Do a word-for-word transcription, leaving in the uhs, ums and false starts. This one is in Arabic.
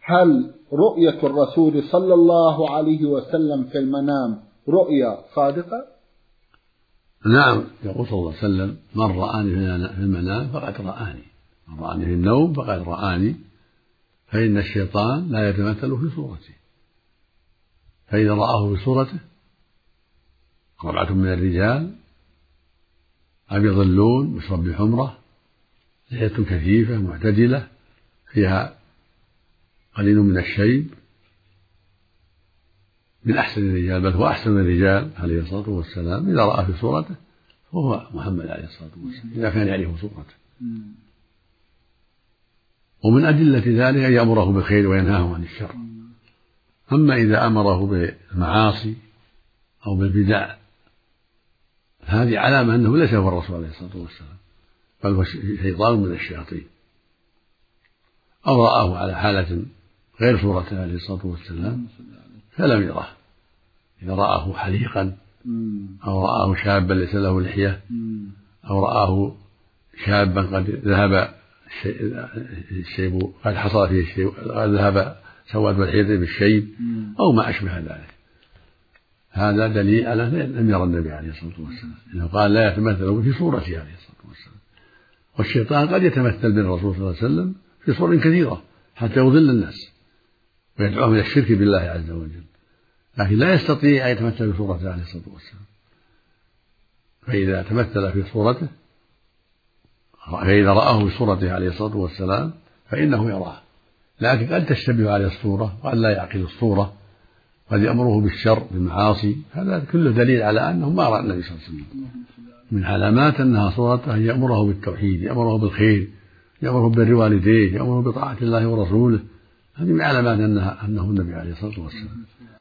هل رؤية الرسول صلى الله عليه وسلم في المنام رؤيا صادقة؟ نعم، يقول صلى الله عليه وسلم: من رآني في المنام فقد رآني، من رآني في النوم فقد رآني، فإن الشيطان لا يتمثل في صورته. فإذا رآه في صورته ربعة من الرجال أبيض اللون مشرب بحمرة، لحية كثيفة معتدلة فيها قليل من الشيب، من أحسن الرجال، بل هو أحسن الرجال عليه الصلاة والسلام، إذا رأى في صورته فهو محمد عليه الصلاة والسلام، إذا كان يعرف صورته. ومن أدلة ذلك أن يأمره بالخير وينهاه عن الشر. أما إذا أمره بالمعاصي أو بالبدع هذه علامة أنه ليس هو الرسول عليه الصلاة والسلام، بل هو شيطان من الشياطين، أو رآه على حالة غير صورته عليه الصلاة والسلام فلم يره. إذا رآه حليقا أو رآه شابا ليس له لحية أو رآه شابا قد ذهب الشيب، قد حصل فيه الشيب، قد ذهب سواد الحيض بالشيب أو ما أشبه ذلك، هذا دليل على لم يرى النبي عليه الصلاة والسلام، إنه قال: لا يتمثل في صورته عليه الصلاة والسلام. والشيطان قد يتمثل بالرسول صلى الله عليه وسلم في صور كثيرة حتى يضل الناس ويدعوهم إلى الشرك بالله عز وجل، لكن لا يستطيع أن يتمثل في صورته عليه الصلاة والسلام. فإذا تمثل في صورته فإذا رآه في صورته عليه الصلاة والسلام فإنه يراه، لكن قد تشتبه عليه الصورة وقد لا يعقل الصورة، قد يأمره بالشر بالمعاصي، هذا كله دليل على أنه ما رأى النبي صلى الله عليه وسلم. من علامات أنها صورته يأمره بالتوحيد، يأمره بالخير، يأمره بر والديه، يأمره بطاعة الله ورسوله، هذه من علامات أنها أنه النبي عليه الصلاة والسلام.